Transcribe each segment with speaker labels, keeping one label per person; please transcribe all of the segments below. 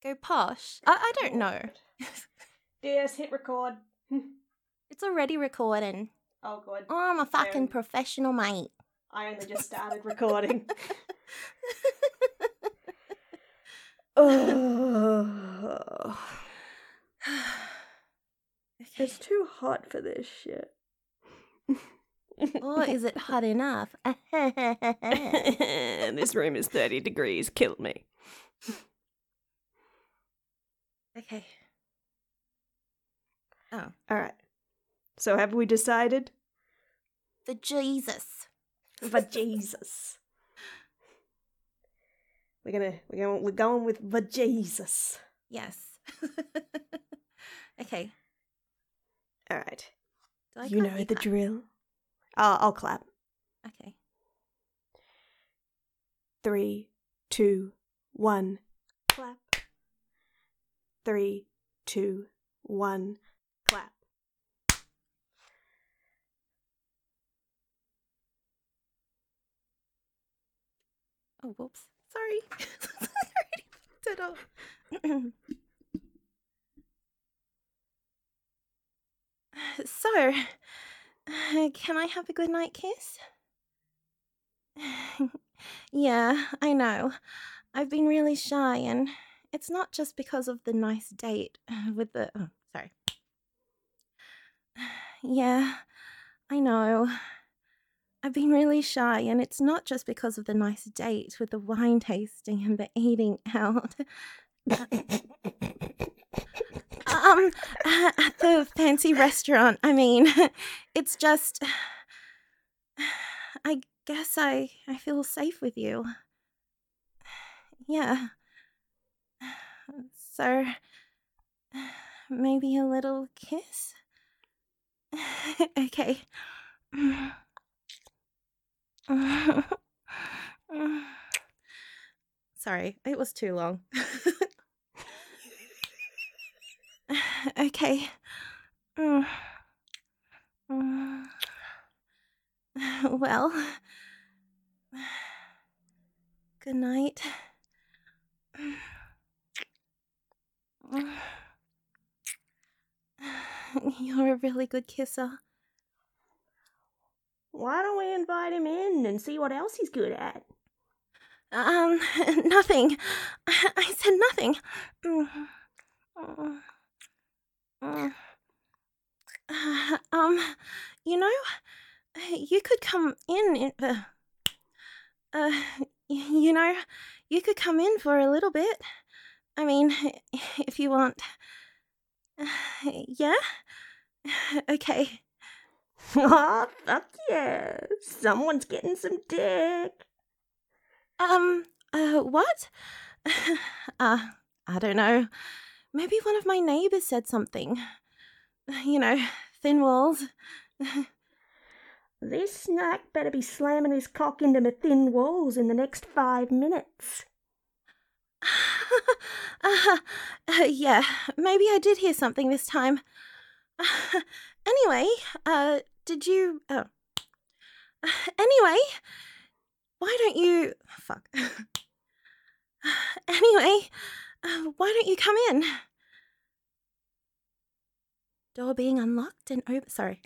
Speaker 1: Go posh? I don't know.
Speaker 2: DS, hit record.
Speaker 1: It's already recording.
Speaker 2: Oh, God.
Speaker 1: Oh, I'm a fucking professional, mate.
Speaker 2: I only just started recording. Oh. It's too hot for this shit.
Speaker 1: Or is it hot enough?
Speaker 2: This room is 30 degrees. Kill me.
Speaker 1: Okay. Oh.
Speaker 2: All right. So have we decided?
Speaker 1: For Jesus.
Speaker 2: For Jesus. We're going with the Jesus.
Speaker 1: Yes. Okay.
Speaker 2: All right.
Speaker 1: Do I
Speaker 2: You
Speaker 1: clap?
Speaker 2: know the drill. I'll clap.
Speaker 1: Okay.
Speaker 2: 3, 2, 1, clap. 3, 2, 1, clap.
Speaker 1: Oh, whoops. Sorry. I already fucked it up. So, can I have a good night kiss? Yeah, I know. I've been really shy, and it's not just because of the nice date with the... Oh, sorry. Yeah, I know. I've been really shy, and it's not just because of the nice date with the wine tasting and the eating out. At the fancy restaurant, I mean, it's just... I guess I feel safe with you. Yeah. So, maybe a little kiss? Okay. Sorry, it was too long. Okay. Well, good night. You're a really good kisser.
Speaker 2: Why don't we invite him in and see what else he's good at?
Speaker 1: Nothing. I said nothing. You know, you could come in. You know, you could come in for a little bit. I mean, if you want. Yeah? Okay.
Speaker 2: Oh, fuck yeah. Someone's getting some dick.
Speaker 1: What? I don't know. Maybe one of my neighbors said something. You know, thin walls.
Speaker 2: This snack better be slamming his cock into my thin walls in the next 5 minutes.
Speaker 1: Yeah, maybe I did hear something this time. Anyway, did you... Oh. Anyway, why don't you... Fuck. Anyway, why don't you come in? Door being unlocked and open... Sorry.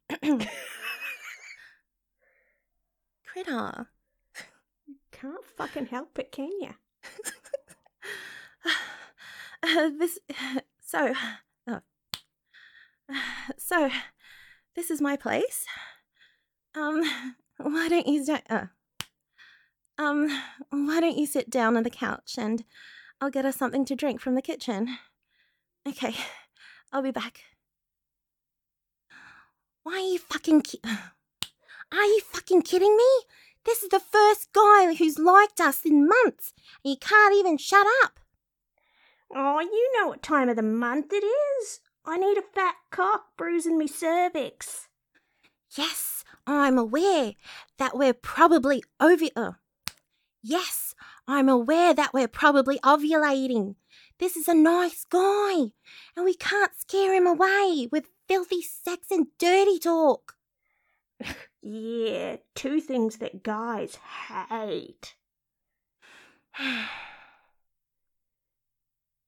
Speaker 1: Critter.
Speaker 2: Can't fucking help it, can ya?
Speaker 1: So, this is my place. Why don't you why don't you sit down on the couch and I'll get us something to drink from the kitchen. Okay, I'll be back. Are you fucking kidding me? This is the first guy who's liked us in months, and you can't even shut up.
Speaker 2: Oh, you know what time of the month it is. I need a fat cock bruising me cervix.
Speaker 1: Yes, I'm aware that we're probably Yes, I'm aware that we're probably ovulating. This is a nice guy, and we can't scare him away with filthy sex and dirty talk.
Speaker 2: Yeah, 2 things that guys hate.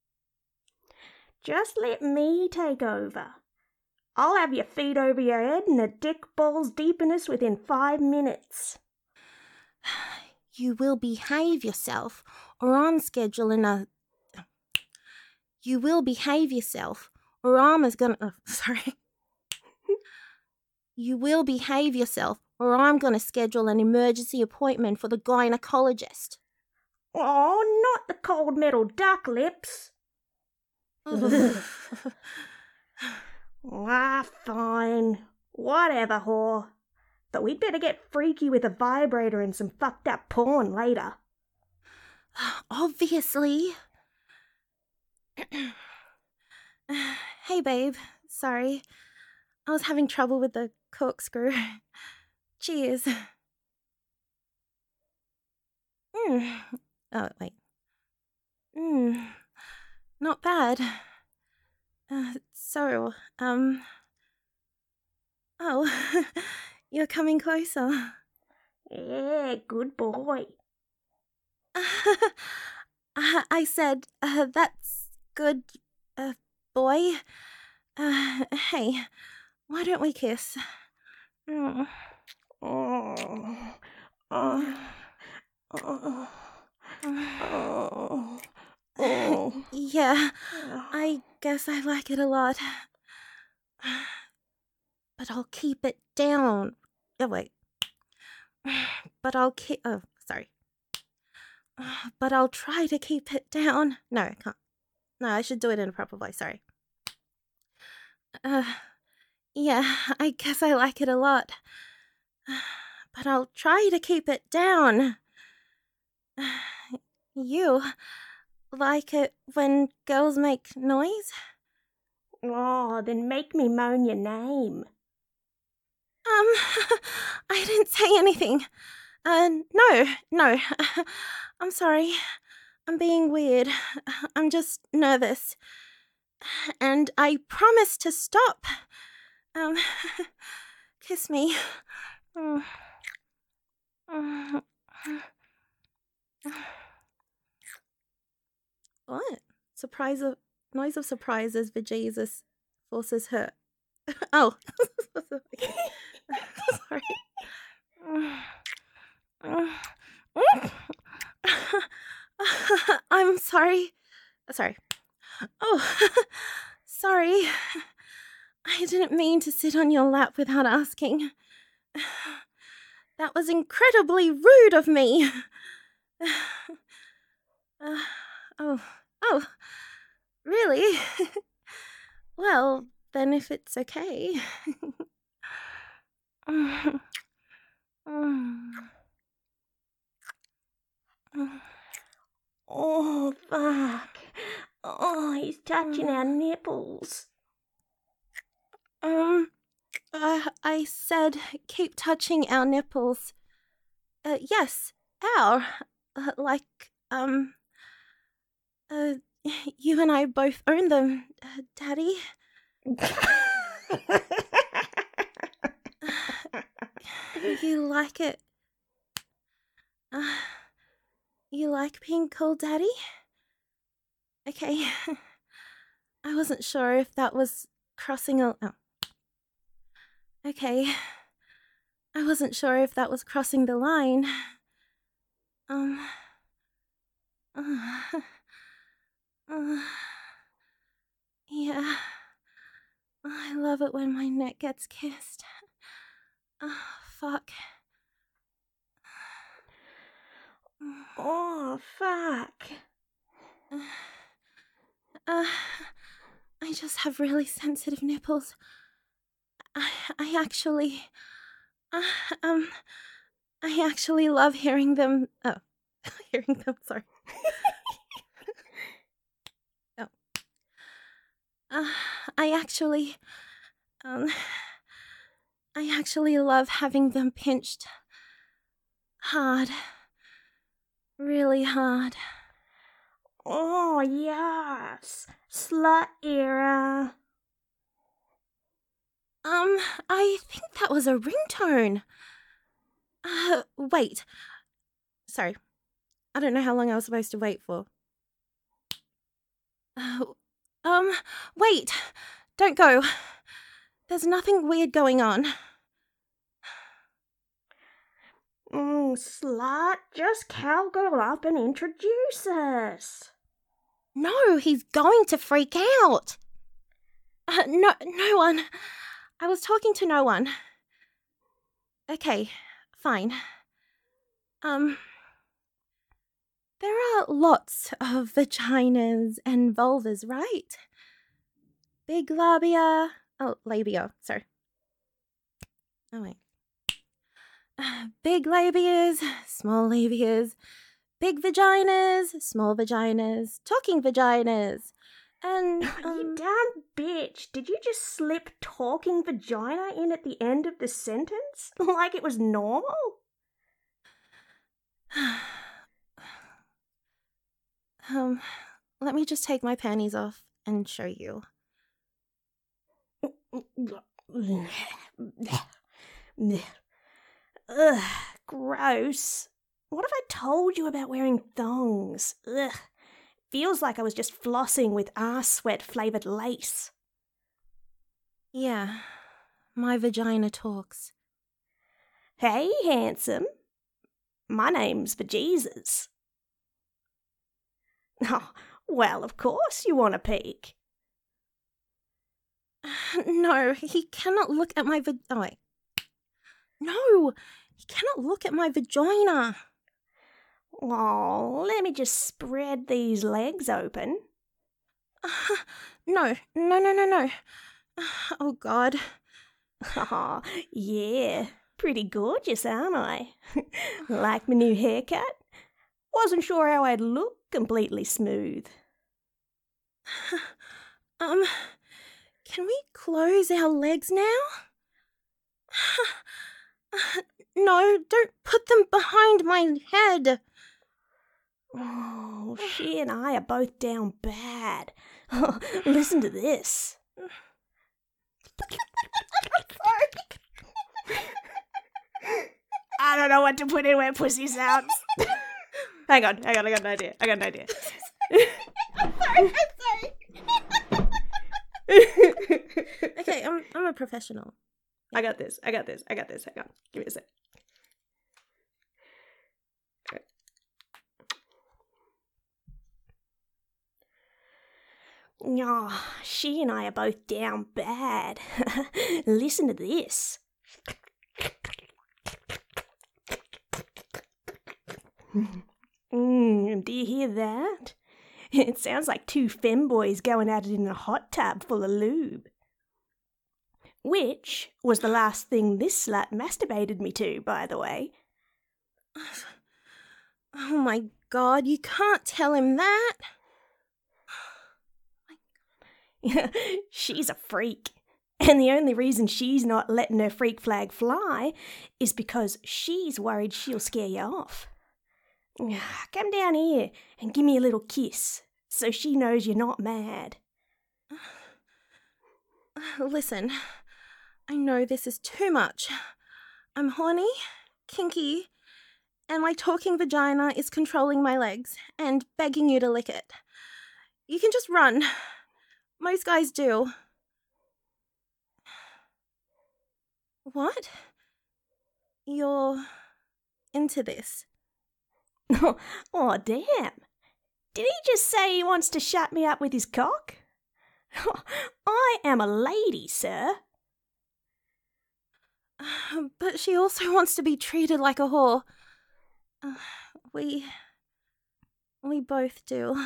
Speaker 2: Just let me take over. I'll have your feet over your head and the dick balls deep in us within 5 minutes.
Speaker 1: You will behave yourself, or I'm scheduling a... You will behave yourself, or I'm gonna... sorry. You will behave yourself, or I'm gonna schedule an emergency appointment for the gynecologist.
Speaker 2: Oh, not the cold metal duck lips. Fine. Whatever, whore. But we'd better get freaky with a vibrator and some fucked up porn later.
Speaker 1: Obviously. Hey, babe. Sorry. I was having trouble with the corkscrew. Cheers. Oh, wait. Not bad. Oh, you're coming closer.
Speaker 2: Yeah, good boy.
Speaker 1: I said, that's good, boy. Hey, why don't we kiss?
Speaker 2: Oh.
Speaker 1: Yeah, I guess I like it a lot. But I'll keep it down. Oh, wait. But I'll keep... Oh, sorry. But I'll try to keep it down. No, I can't. No, I should do it in a proper voice, sorry. Yeah, I guess I like it a lot. But I'll try to keep it down. You like it when girls make noise?
Speaker 2: Oh, then make me moan your name.
Speaker 1: I didn't say anything. No. I'm sorry. I'm being weird. I'm just nervous. And I promise to stop. Kiss me. What? Noise of surprise as Vajesus forces her. Oh. Sorry. I'm sorry. Sorry. Oh, sorry. I didn't mean to sit on your lap without asking. That was incredibly rude of me. Oh, really? Well, then if it's okay.
Speaker 2: Oh, fuck. Oh, he's touching our nipples.
Speaker 1: I said keep touching our nipples. Yes, our. You and I both own them, Daddy. You like it? You like being called Daddy? Okay. I wasn't sure if that was crossing a... Oh. Okay. I wasn't sure if that was crossing the line. Yeah. I love it when my neck gets kissed. Fuck.
Speaker 2: Oh, fuck.
Speaker 1: I just have really sensitive nipples. I actually love hearing them. Oh, hearing them, sorry. Oh. I actually love having them pinched hard. Really hard.
Speaker 2: Oh, yes. Slut era.
Speaker 1: I think that was a ringtone. Wait. Sorry. I don't know how long I was supposed to wait for. Wait. Don't go. There's nothing weird going on.
Speaker 2: Slut, just cowgirl up and introduce us.
Speaker 1: No, he's going to freak out. No one. I was talking to no one. Okay, fine. There are lots of vaginas and vulvas, right? Big labia. Oh, labia, sorry. Oh, wait. Big labias, small labias, big vaginas, small vaginas, talking vaginas, and,
Speaker 2: You damn bitch. Did you just slip talking vagina in at the end of the sentence? Like it was normal?
Speaker 1: Let me just take my panties off and show you.
Speaker 2: Ugh, gross. What have I told you about wearing thongs? Ugh. Feels like I was just flossing with arse sweat flavoured lace.
Speaker 1: Yeah, my vagina talks.
Speaker 2: Hey, handsome. My name's Bejesus. Oh, well, of course you want a peek.
Speaker 1: No, he cannot look at my oh, wait. No, he cannot look at my vagina.
Speaker 2: Oh, let me just spread these legs open.
Speaker 1: No. Oh, God.
Speaker 2: Oh, yeah. Pretty gorgeous, aren't I? Like my new haircut? Wasn't sure how I'd look completely smooth.
Speaker 1: Can we close our legs now? No, don't put them behind my head.
Speaker 2: Oh, she and I are both down bad. Listen to this. I don't know what to put in where pussy sounds. Hang on, I got an idea.
Speaker 1: I'm sorry. Okay, I'm a professional.
Speaker 2: I got this. Hang on, give me a sec. Oh, she and I are both down bad. Listen to this. Do you hear that? It sounds like two femboys going at it in a hot tub full of lube. Which was the last thing this slut masturbated me to, by the way.
Speaker 1: Oh my God, you can't tell him that.
Speaker 2: She's a freak. And the only reason she's not letting her freak flag fly is because she's worried she'll scare you off. Come down here and give me a little kiss so she knows you're not mad.
Speaker 1: Listen, I know this is too much. I'm horny, kinky, and my talking vagina is controlling my legs and begging you to lick it. You can just run. Most guys do. What? You're into this?
Speaker 2: Oh, damn. Did he just say he wants to shut me up with his cock? I am a lady, sir.
Speaker 1: But she also wants to be treated like a whore. We both do.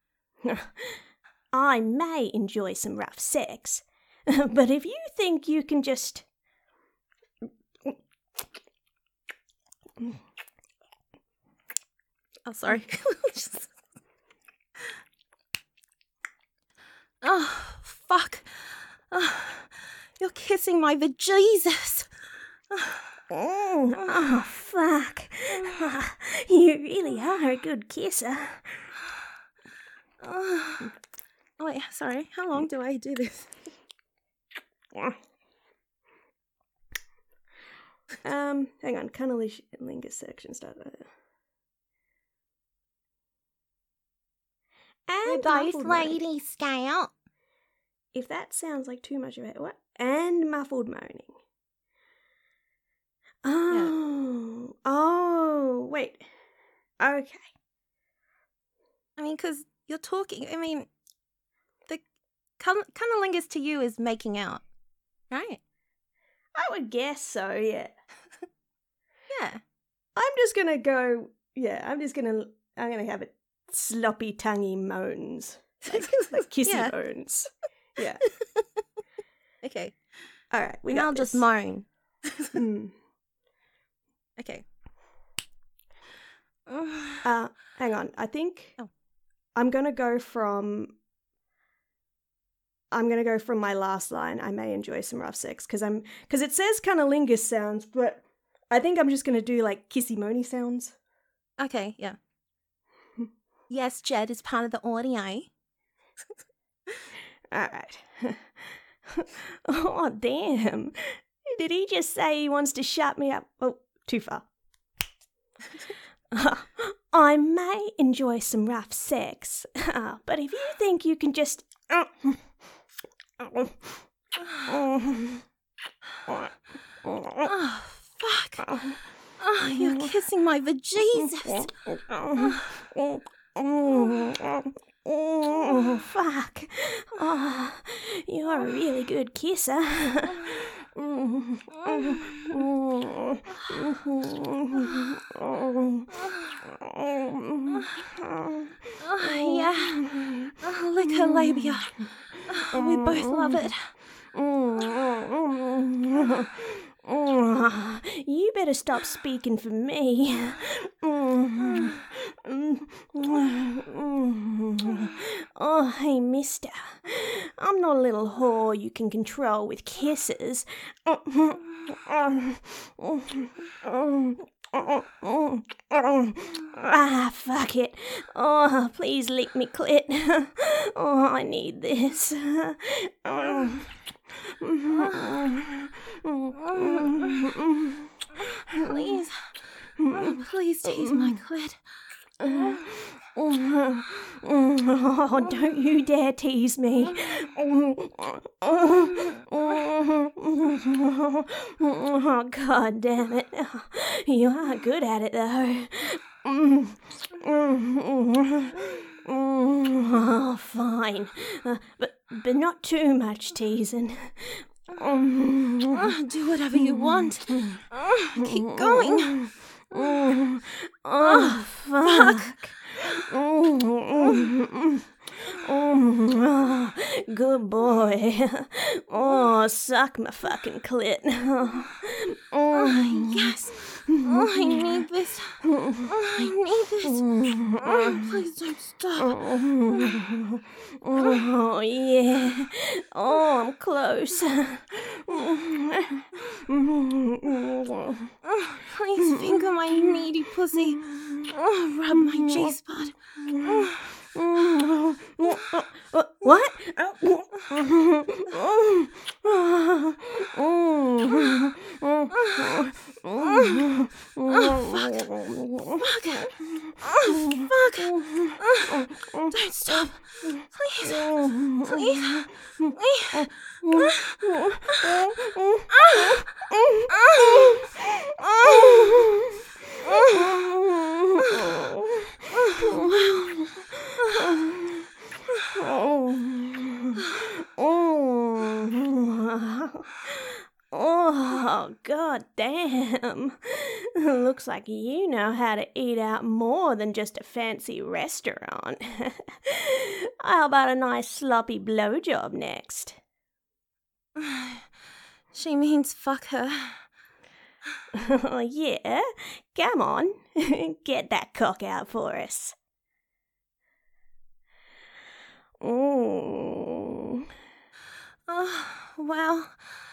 Speaker 2: I may enjoy some rough sex, but if you think you can just...
Speaker 1: Oh, sorry. Oh, fuck. You're kissing my bejesus.
Speaker 2: Oh, fuck. You really are a good kisser.
Speaker 1: Oh, wait, sorry. How long do I do this?
Speaker 2: Hang on. Cunnilingus section started.
Speaker 1: We're both Lady Scout.
Speaker 2: if that sounds like too much of it, what? And muffled moaning. Oh, wait. Okay.
Speaker 1: I mean, because you're talking, I mean, the cunnilingus to you is making out, right?
Speaker 2: I would guess so, yeah.
Speaker 1: Yeah.
Speaker 2: I'm just gonna go, I'm gonna have it sloppy tonguey moans. Like kissy
Speaker 1: Yeah.
Speaker 2: moans. Yeah.
Speaker 1: Okay.
Speaker 2: Alright,
Speaker 1: And I'll just moan. Okay.
Speaker 2: Hang on. I think
Speaker 1: Oh.
Speaker 2: I'm gonna go from my last line. I may enjoy some rough sex because it says cunnilingus sounds, but I think I'm just gonna do like kissy moany sounds.
Speaker 1: Okay, yeah. Yes, Jed is part of the audio.
Speaker 2: Alright. Oh, damn. Did he just say he wants to shut me up? Oh, too far. I may enjoy some rough sex, but if you think you can just...
Speaker 1: Oh, fuck. Oh, you're kissing my vajesus.
Speaker 2: Oh, fuck. Oh, you're a really good kisser.
Speaker 1: Oh, yeah. Oh, lick her labia. Oh, we both love it.
Speaker 2: You better stop speaking for me. Oh, hey, mister. I'm not a little whore you can control with kisses. Fuck it. Oh, please lick me clit. Oh, I need this.
Speaker 1: Please. Oh, please tease my clit.
Speaker 2: Oh, don't you dare tease me. Oh, God damn it. You are good at it, though. Oh, fine. But not too much teasing.
Speaker 1: Do whatever you want. Keep going.
Speaker 2: Oh, fuck. Good boy. Oh, suck my fucking clit.
Speaker 1: Yes. Oh, I need this. I need this. Please don't stop.
Speaker 2: Oh, yeah. Oh, I'm close.
Speaker 1: Please finger my needy pussy. Rub my G-spot.
Speaker 2: What?
Speaker 1: Fuck. Don't stop. Please. Please.
Speaker 2: Oh, god damn. Looks like you know how to eat out more than just a fancy restaurant. How about a nice sloppy blowjob next?
Speaker 1: She means fuck her.
Speaker 2: Yeah? Come on. Get that cock out for us.
Speaker 1: Oh, well.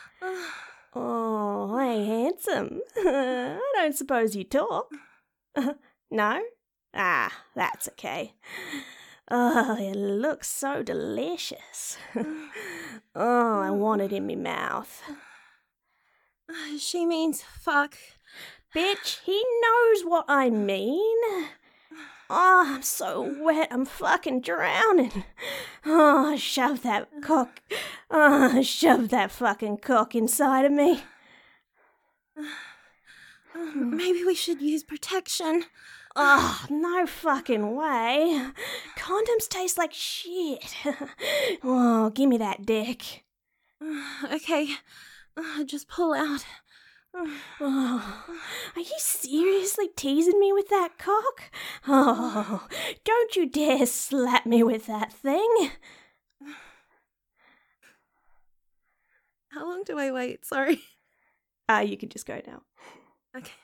Speaker 2: Oh, hey, handsome. I don't suppose you talk. No? Ah, that's okay. Oh, it looks so delicious. Oh, I want it in me mouth.
Speaker 1: She means fuck.
Speaker 2: Bitch, he knows what I mean. Oh, I'm so wet, I'm fucking drowning. Oh, shove that fucking cock inside of me.
Speaker 1: Maybe we should use protection.
Speaker 2: Oh, no fucking way. Condoms taste like shit. Oh, give me that dick.
Speaker 1: Okay, just pull out.
Speaker 2: Oh, are you seriously teasing me with that cock? Oh, don't you dare slap me with that thing.
Speaker 1: How long do I wait? Sorry.
Speaker 2: You can just go now.
Speaker 1: Okay.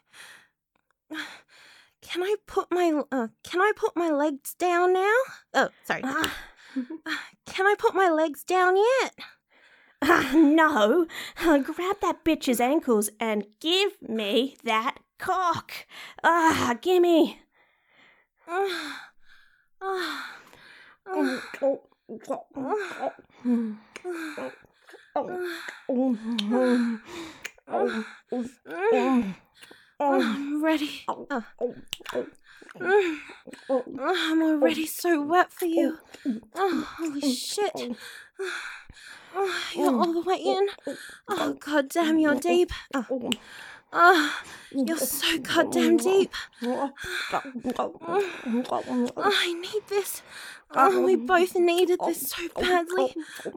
Speaker 1: Can I put my legs down now? Oh, sorry. Can I put my legs down yet?
Speaker 2: No. Grab that bitch's ankles and give me that cock. Gimme.
Speaker 1: I'm ready. I'm already so wet for you. Holy shit. You're all the way in. Oh, goddamn, you're deep. You're so goddamn deep. I need this. We both needed this so badly.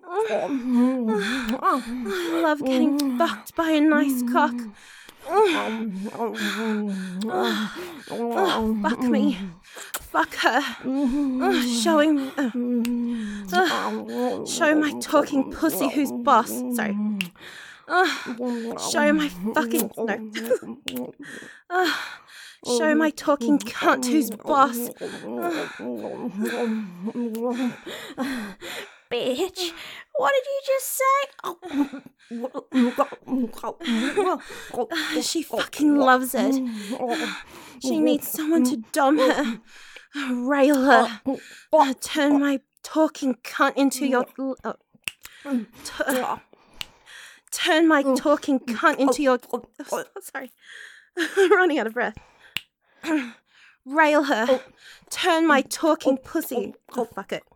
Speaker 1: I love getting fucked by a nice cock. Fuck me. Fuck her. Show my talking pussy who's boss. Sorry. Show my fucking... No. Show my talking cunt who's boss.
Speaker 2: Bitch, what did you just say?
Speaker 1: She fucking loves it. She needs someone to dom her, rail her, turn my talking cunt into your... turn my talking cunt into your... Sorry. I'm running out of breath. Rail her. Turn my talking pussy... Oh, fuck it.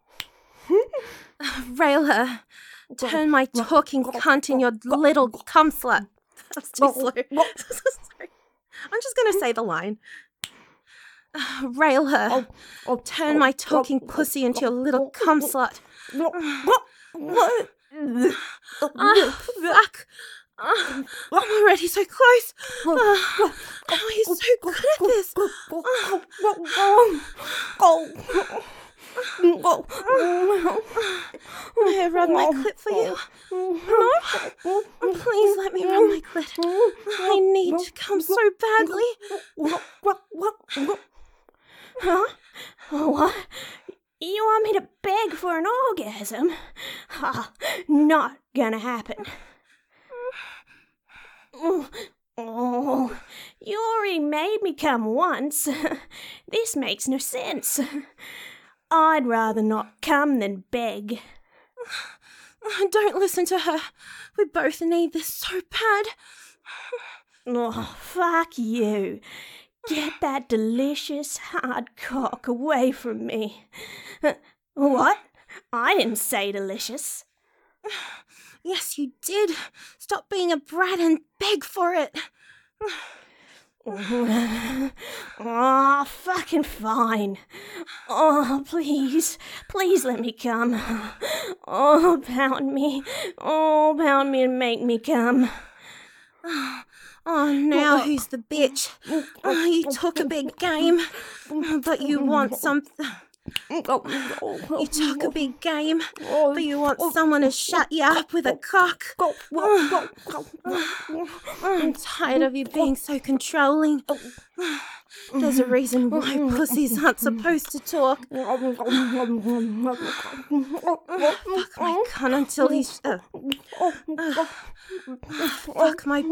Speaker 1: Rail her. Turn my talking cunt in your little cum slut. That's too slow. Sorry. I'm just going to say the line. Rail her. Turn my talking pussy into your little cum slut.
Speaker 2: What?
Speaker 1: Fuck. I'm already so close. He's so good at this. May I rub my clit for you? No? Please let me rub my clit. I need to come so badly.
Speaker 2: Huh? What? You want me to beg for an orgasm? Not gonna happen. Oh, you already made me come once. This makes no sense. I'd rather not come than beg.
Speaker 1: Don't listen to her. We both need this so bad.
Speaker 2: Oh, fuck you. Get that delicious hard cock away from me. What? I didn't say delicious.
Speaker 1: Yes, you did. Stop being a brat and beg for it.
Speaker 2: Oh, fucking fine. Oh, please let me come. Oh, pound me and make me come.
Speaker 1: Oh, now who's the bitch? You took a big game, but you want something. You took a big game, but you want someone to shut you up with a cock. I'm tired of you being so controlling. There's a reason why pussies aren't supposed to talk. Fuck my cunt until he's... fuck my...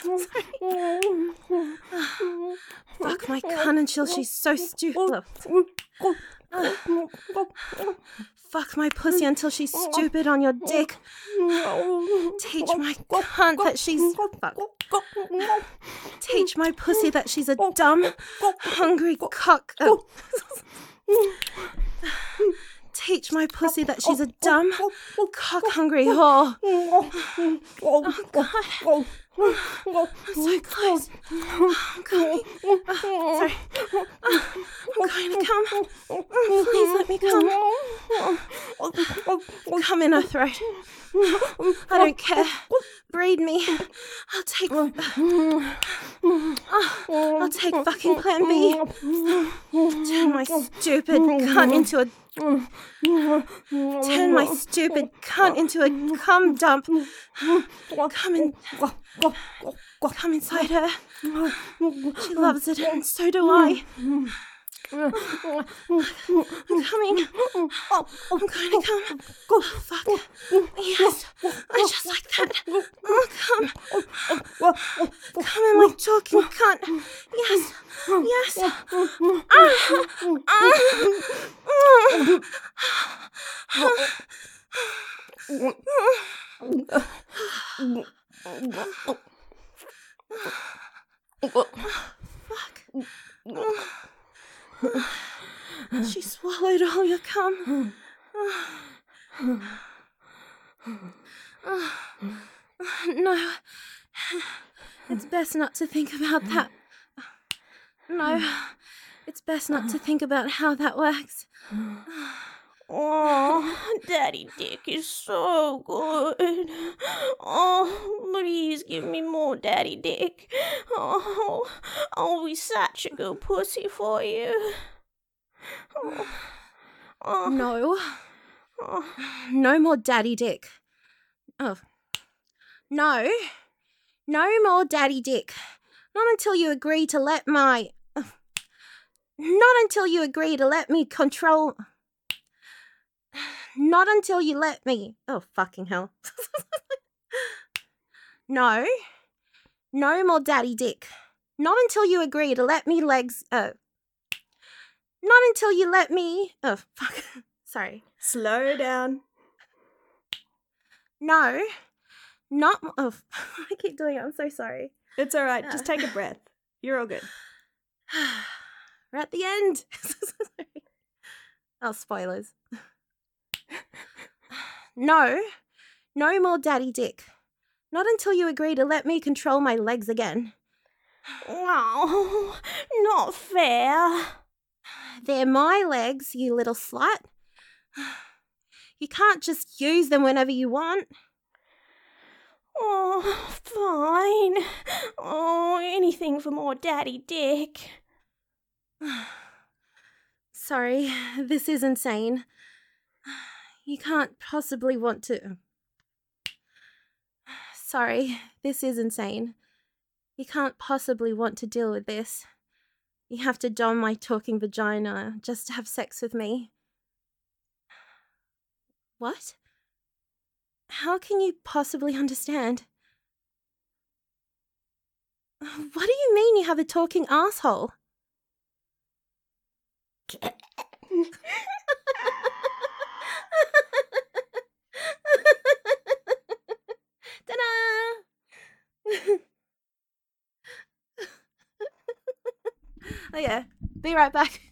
Speaker 1: Fuck my cunt until she's so stupid. fuck my pussy until she's stupid on your dick. Teach my cunt that she's... Fuck. Teach my pussy that she's a dumb, hungry cock... Oh. Teach my pussy that she's a dumb, cock-hungry whore. Oh, God. I'm so close. I'm coming. Sorry. I'm going to come. Please let me come. Come in her throat. I don't care. Breed me. I'll take fucking Plan B. Turn my stupid cunt into a... Turn my stupid cunt into a cum dump. Come inside her. She loves it, and so do I. I'm coming. I'm going to come. Oh, fuck. Yes. I just like that. Oh, come. Come in, my talking cunt. Yes. Yes. Fuck. She swallowed all your cum. No. It's best not to think about that. No. It's best not to think about how that works.
Speaker 2: Oh, Daddy Dick is so good. Oh, please give me more Daddy Dick. Oh, I'll be such a good pussy for you.
Speaker 1: No. No more Daddy Dick. Oh. No. No more Daddy Dick. Not until you agree to let my... Not until you agree to let me control... Not until you let me... Oh, fucking hell. No. No more Daddy Dick. Not until you agree to let me legs... Not until you let me... Oh, fuck. Sorry.
Speaker 2: Slow down.
Speaker 1: No. Not... Oh, I keep doing it. I'm so sorry.
Speaker 2: It's all right. Just take a breath. You're all good.
Speaker 1: We're at the end. Sorry. Oh, spoilers. No. No more Daddy Dick. Not until you agree to let me control my legs again.
Speaker 2: Oh, not fair.
Speaker 1: They're my legs, you little slut. You can't just use them whenever you want.
Speaker 2: Oh, fine. Oh, anything for more Daddy Dick.
Speaker 1: Sorry, this is insane. You can't possibly want to... Sorry, this is insane. You can't possibly want to deal with this. You have to dom my talking vagina just to have sex with me. What? How can you possibly understand? What do you mean you have a talking asshole? Ta-da! Oh yeah, be right back.